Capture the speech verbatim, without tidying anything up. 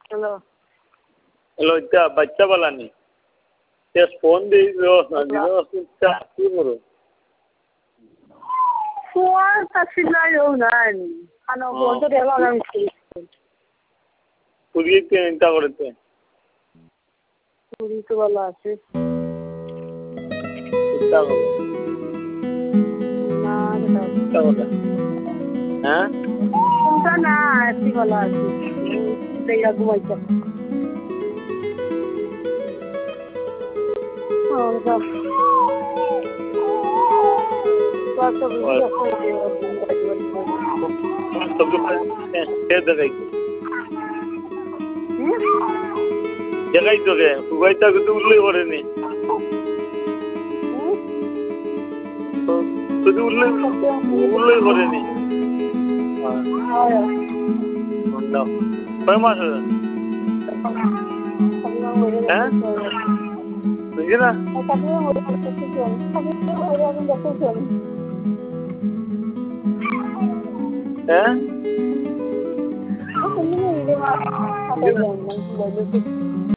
hello hello এটা বাচ্চা বালানি phone দিয়ে ব্যবস্থা দিবস্থা কি করো ফোন তাছিলাই নাই আনো বলতে দেব আমি পুরিয়ে চিন্তা করতে পুরি তো ভালো আছে চিন্তা করো না চিন্তা করো হ্যাঁ চিন্তা না এসি ভালো আছে দেয়া ঘুমাইতে Oh, জায়গায় তো গে উগাইটা কিন্তু উল্লেখ করেনি শুধু উল্লেখ উল্লেখ করেনি কয় মাস হ্যাঁ বুঝলি না হ্যাঁ